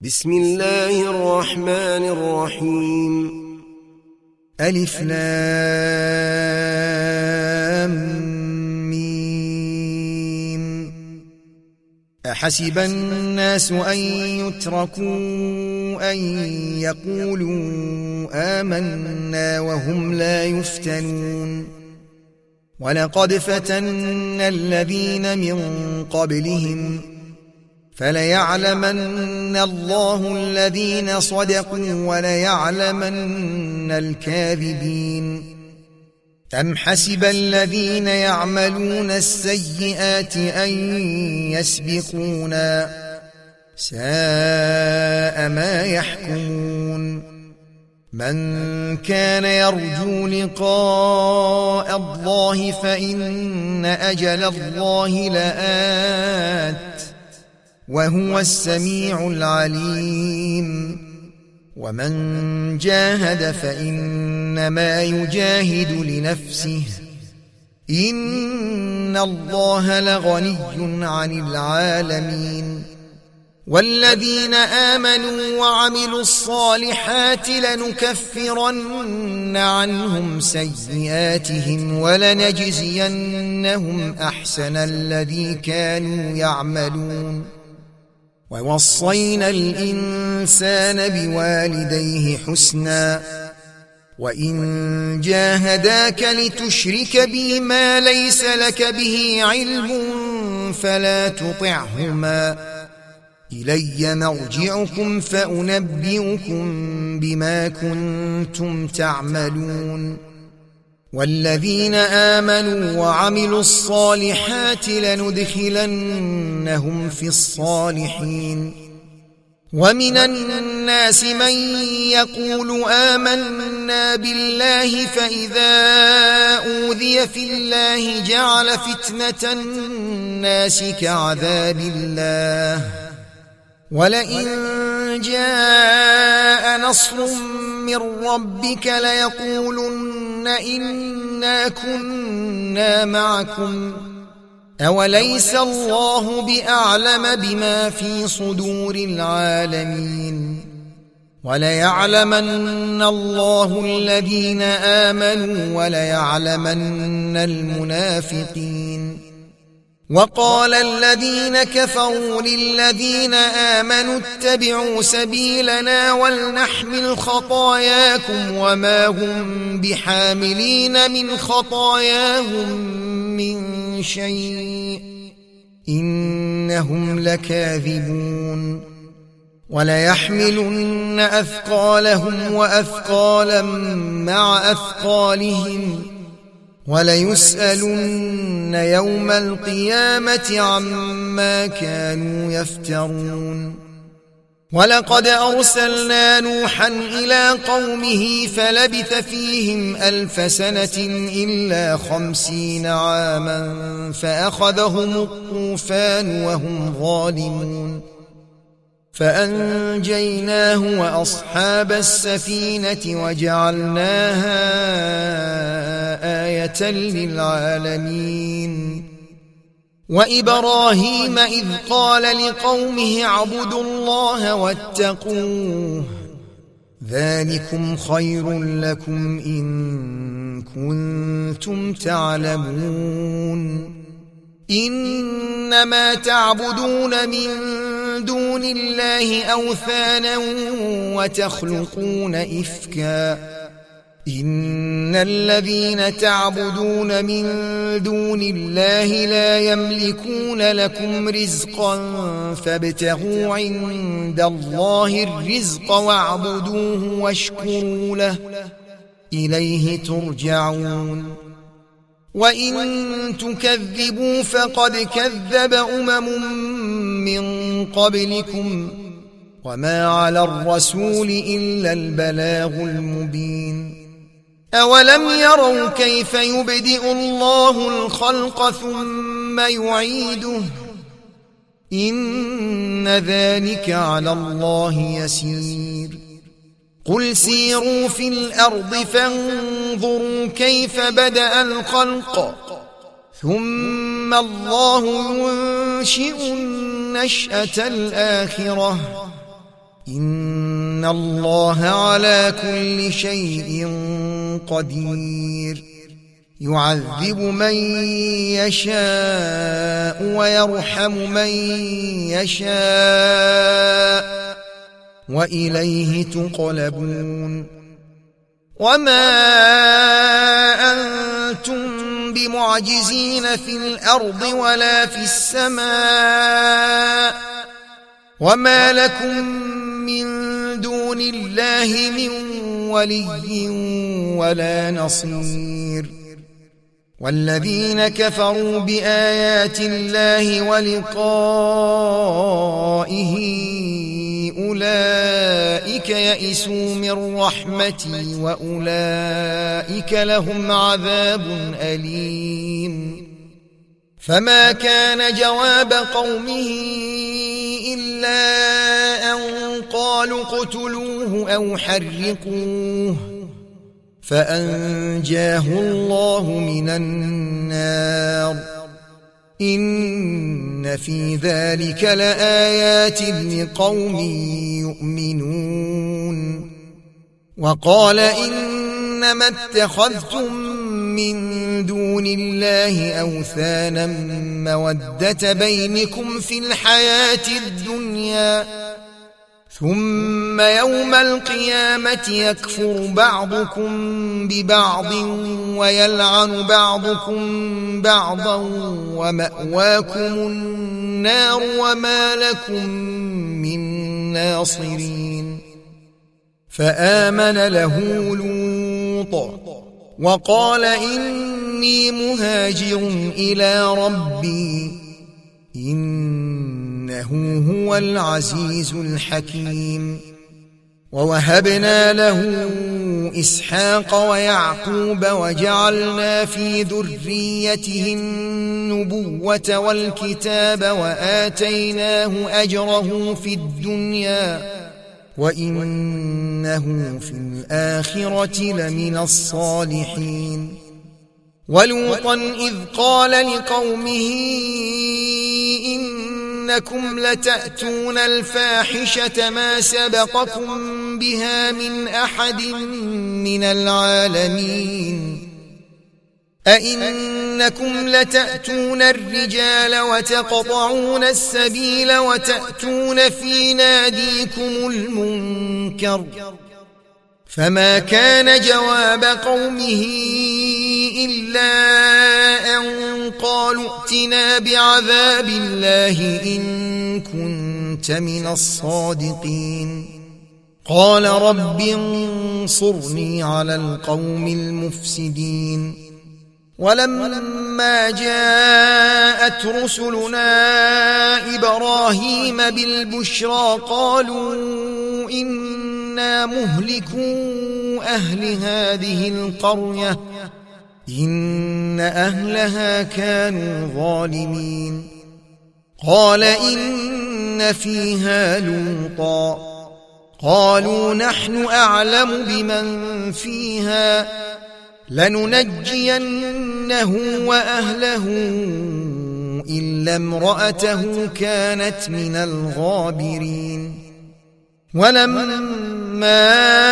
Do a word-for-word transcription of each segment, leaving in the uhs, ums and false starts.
بسم الله الرحمن الرحيم. ألف لام ميم. أحسب الناس أن يتركوا أن يقولوا آمنا وهم لا يفتنون. ولقد فتنا الذين من قبلهم فليعلمن الله الذين صدقوا وليعلمن الكاذبين. أم حسب الذين يعملون السيئات أن يسبقونا ساء ما يحكمون. من كان يرجو لقاء الله فإن أجل الله لآت وهو السميع العليم. ومن جاهد فإنما يجاهد لنفسه إن الله لغني عن العالمين. والذين آمنوا وعملوا الصالحات لنكفرن عنهم سيئاتهم ولنجزينهم أحسن الذي كانوا يعملون. ووصينا الإنسان بوالديه حسنا وإن جاهداك لتشرك بي ما ليس لك به علم فلا تطعهما إلي مرجعكم فأنبئكم بما كنتم تعملون. والذين آمنوا وعملوا الصالحات لندخلنهم في الصالحين. ومن الناس من يقول آمنا بالله فإذا أوذي في الله جعل فتنة الناس كعذاب الله ولئن جاء نصر من ربك ليقولن إنا كنا معكم أوليس الله بأعلم بما في صدور العالمين. وليعلمن الله الذين آمنوا وليعلمن المنافقين. وقال الذين كفروا للذين آمنوا اتبعوا سبيلنا ولنحمل خطاياكم وما هم بحاملين من خطاياهم من شيء إنهم لكاذبون. وليحملن أثقالهم وأثقالا مع أثقالهم وليسألن يوم القيامة عما كانوا يفترون. ولقد أرسلنا نوحا إلى قومه فلبث فيهم ألف سنة إلا خمسين عاما فأخذهم الطوفان وهم ظالمون فأنجيناه وأصحاب السفينة وجعلناها آية للعالمين. وإبراهيم إذ قال لقومه اعبدوا الله واتقوه ذلكم خير لكم إن كنتم تعلمون. إنما تعبدون من دون الله أوثانا وتخلقون إفكا إن الذين تعبدون من دون الله لا يملكون لكم رزقا فابتغوا عند الله الرزق واعبدوه واشكروا له إليه ترجعون. وإن تكذبوا فقد كذب أمم من قبلكم وما على الرسول إلا البلاغ المبين. أولم يروا كيف يبدئ الله الخلق ثم يعيده إن ذلك على الله يسير. قل سيروا في الأرض فانظروا كيف بدأ الخلق ثم الله ينشئ النشأة الآخرة إن الله على كل شيء قدير يعذب من يشاء ويرحم من يشاء وإليه تقلبون وما أنتم بمعجزين في الأرض ولا في السماء وما لكم من دون الله من ولي ولا نصير والذين كفروا بآيات الله ولقائه أولئك يئسوا من رحمتي وأولئك لهم عذاب أليم فما كان جواب قومه إلا أن قالوا اقتلوه أو حرقوه فأنجاه الله من النار إن في ذلك لآيات لقوم يؤمنون وقال إنما اتخذتم من دون الله أوثانا مودة بينكم في الحياة الدنيا ثم يوم القيامة يكفر بعضكم ببعض ويلعن بعضكم بعضا ومأواكم النار وما لكم من ناصرين فآمن له لوط وقال إني مهاجر إلى ربي إنه هو العزيز الحكيم ووهبنا له إسحاق ويعقوب وجعلنا في ذريته النبوة والكتاب وآتيناه أجره في الدنيا وإنه في الآخرة لمن الصالحين ولوطا إذ قال لقومه إنكم لتأتون الفاحشة ما سبقكم بها من أحد من العالمين أئنكم لتأتون الرجال وتقطعون السبيل وتأتون في ناديكم المنكر فما كان جواب قومه إلا أن قالوا ائتنا بعذاب الله إن كنت من الصادقين قال رب انصرني على القوم المفسدين ولما جاءت رسلنا إبراهيم بالبشرى قالوا إنا مهلكو أهل هذه القرية إن أهلها كانوا ظالمين قال إن فيها لوطا قالوا نحن أعلم بمن فيها لننجينه وأهله إلا امرأته كانت من الغابرين ولما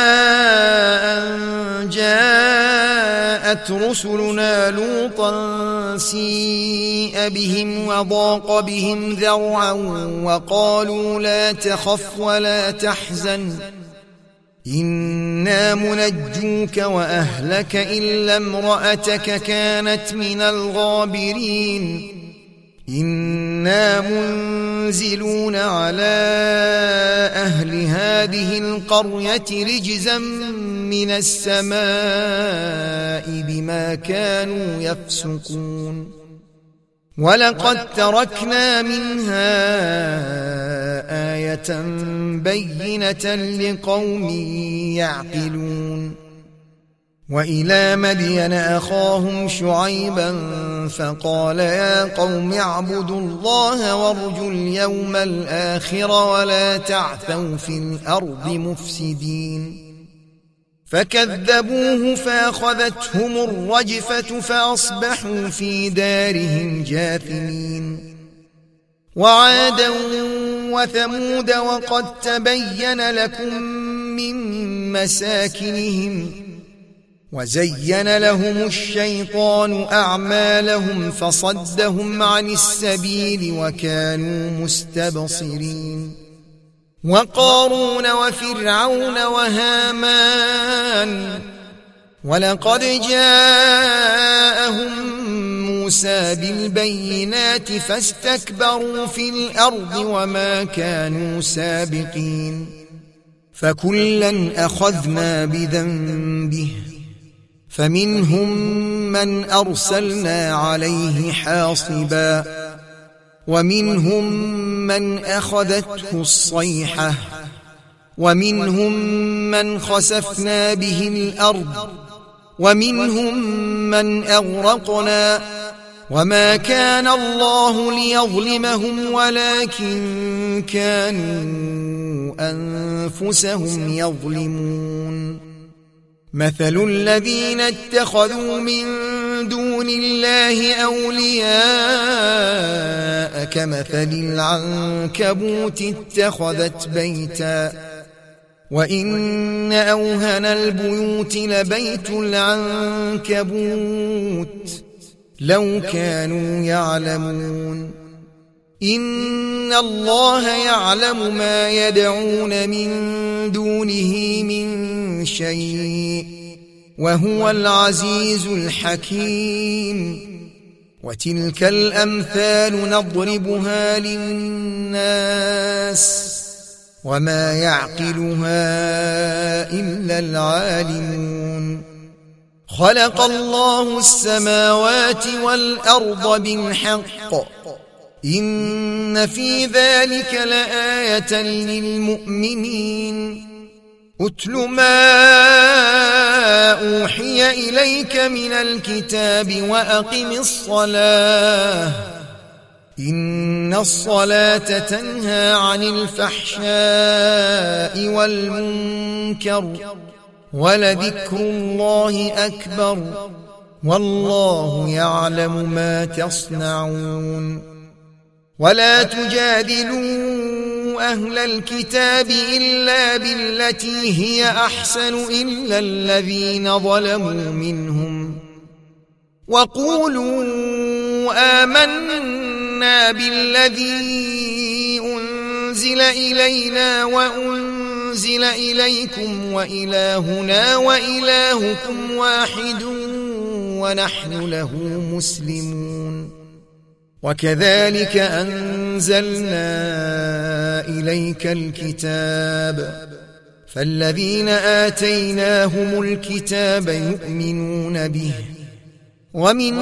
أن جاءت رسلنا لوطا سيء بهم وضاق بهم ذرعا وقالوا لا تخف ولا تحزن إنا منجوك وأهلك إلا امرأتك كانت من الغابرين إنا منزلون على أهل هذه القرية رجزا من السماء بما كانوا يفسقون ولقد تركنا منها آية بينة لقوم يعقلون وإلى مدين أخاهم شعيبا فقال يا قوم اعبدوا الله وارجوا اليوم الآخر ولا تعثوا في الأرض مفسدين فكذبوه فأخذتهم الرجفة فأصبحوا في دارهم جاثمين وعادا وثمود وقد تبين لكم من مساكنهم وزين لهم الشيطان أعمالهم فصدهم عن السبيل وكانوا مستبصرين وقارون وفرعون وهامان ولقد جاءهم موسى بالبينات فاستكبروا في الأرض وما كانوا سابقين فكلا أخذنا بذنبه فمنهم من أرسلنا عليه حاصبا ومنهم من أخذته الصيحة ومنهم من خسفنا به الأرض ومنهم من أغرقنا وما كان الله ليظلمهم ولكن كانوا أنفسهم يظلمون مثل الذين اتخذوا من دون الله أولياء كمثل العنكبوت اتخذت بيتا وإن أوهن البيوت لبيت العنكبوت لو كانوا يعلمون إن الله يعلم ما يدعون من دونه من شيء وهو العزيز الحكيم وتلك الأمثال نضربها للناس وما يعقلها إلا العالمون خلق الله السماوات والأرض بالحق إن في ذلك لآية للمؤمنين أتل ما أوحي إليك من الكتاب وأقم الصلاة إن الصلاة تنهى عن الفحشاء والمنكر ولذكر الله أكبر والله يعلم ما تصنعون ولا تجادلوا أهل الكتاب إلا بالتي هي أحسن إلا الذين ظلموا منهم وقولوا آمنا بالذي أنزل إلينا وأنزل إليكم وإلهنا وإلهكم واحد ونحن له مسلمون وكذلك أنزلنا إليك الكتاب فالذين آتيناهم الكتاب يؤمنون به ومن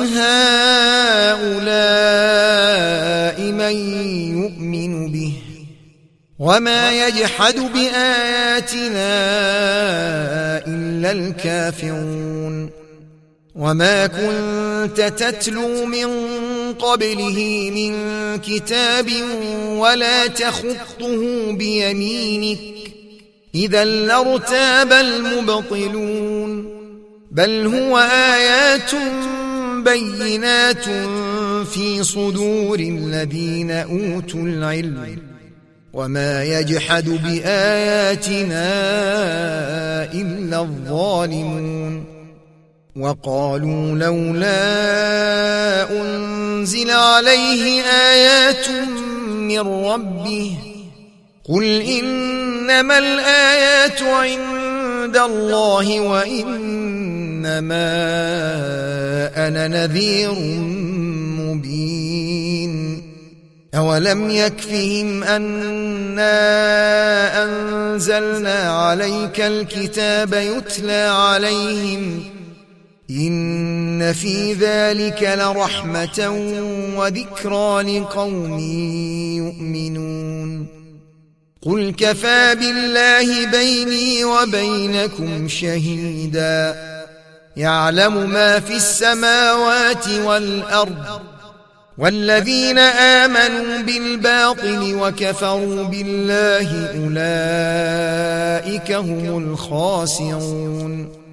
هؤلاء من يؤمن به وما يجحد بآياتنا إلا الكافرون وما كنت تتلو من قبله من كتاب ولا تخطه بيمينك إذا لارتاب المبطلون بل هو آيات بينات في صدور الذين أوتوا العلم وما يجحد بآياتنا إلا الظالمون وقالوا لولا أنزل عليه آيات من ربه قل إنما الآيات عند الله وإنما أنا نذير مبين أولم يكفهم أنا أنزلنا عليك الكتاب يتلى عليهم إن في ذلك لرحمة وذكرى لقوم يؤمنون قل كفى بالله بيني وبينكم شهيدا يعلم ما في السماوات والأرض والذين آمنوا بالباطل وكفروا بالله أولئك هم الخاسرون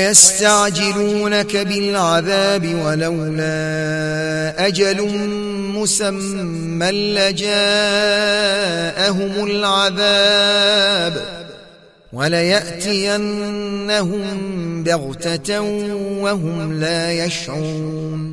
ويستعجلونك بالعذاب ولولا أجل مسمى لجاءهم العذاب وليأتينهم بغتة وهم لا يشعرون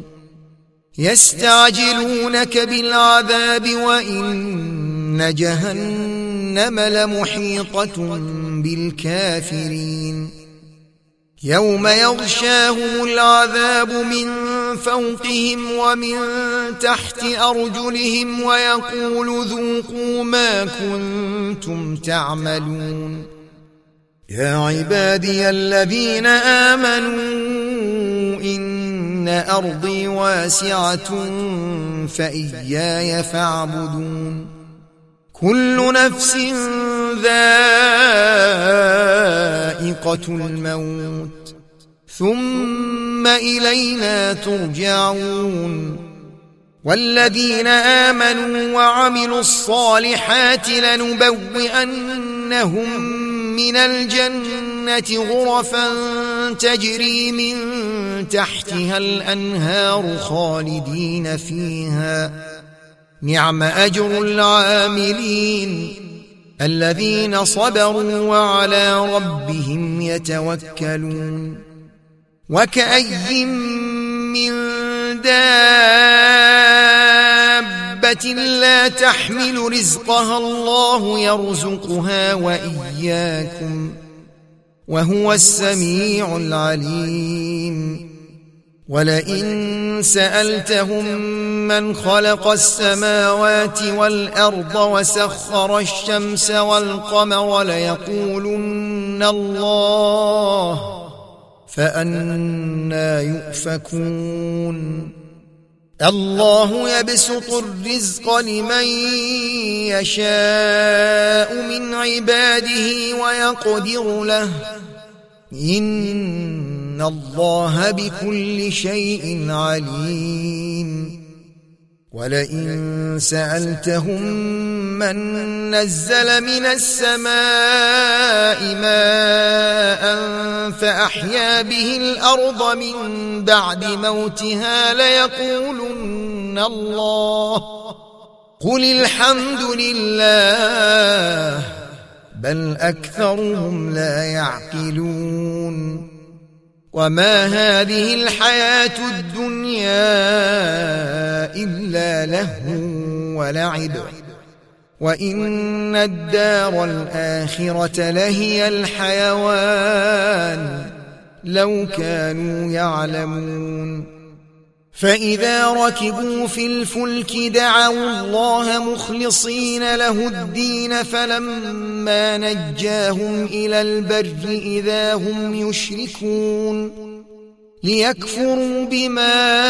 يستعجلونك بالعذاب وإن جهنم لمحيطة بالكافرين يوم يغشاهم العذاب من فوقهم ومن تحت أرجلهم ويقول ذوقوا ما كنتم تعملون يا عبادي الذين آمنوا إن أرضي واسعة فإياي فاعبدون كل نفس ذائقة الموت ثم إلينا ترجعون والذين آمنوا وعملوا الصالحات لنبوئنهم من الجنة غرفا تجري من تحتها الأنهار خالدين فيها نعم أجر العاملين الذين صبروا وعلى ربهم يتوكلون وكأي من دابة لا تحمل رزقها الله يرزقها وإياكم وهو السميع العليم ولئن سألتهم من خلق السماوات والأرض وسخر الشمس والقمر ليقولن الله فأنى يؤفكون الله يبسط الرزق لمن يشاء من عباده ويقدر له إن الله بكل شيء عليم ولئن سألتهم من نزل من السماء ماء فأحيا به الأرض من بعد موتها ليقولن الله قل الحمد لله بل أكثرهم لا يعقلون وما هذه الحياة الدنيا إلا لهو ولعب وإن الدار الآخرة لهي الحيوان لو كانوا يعلمون فإذا ركبوا في الفلك دعوا الله مخلصين له الدين فلما نجاهم إلى البر إذا هم يشركون ليكفروا بما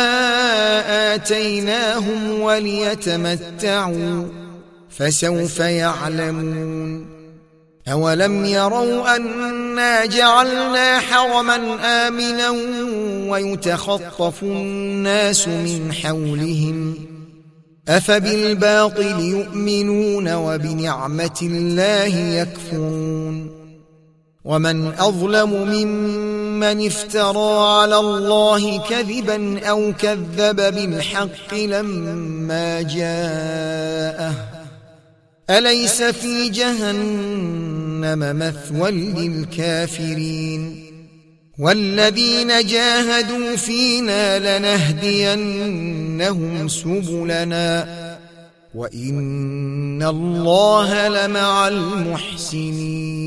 آتيناهم وليتمتعوا فسوف يعلمون أولم يروا أنا جعلنا حرما آمنا ويتخطف الناس من حولهم أفبالباطل يؤمنون وبنعمة الله يكفرون ومن أظلم ممن افترى على الله كذبا أو كذب بالحق لما جاءه أليس في جهنم مثوى للكافرين والذين جاهدوا فينا لنهدينهم سبلنا وإن الله لمع المحسنين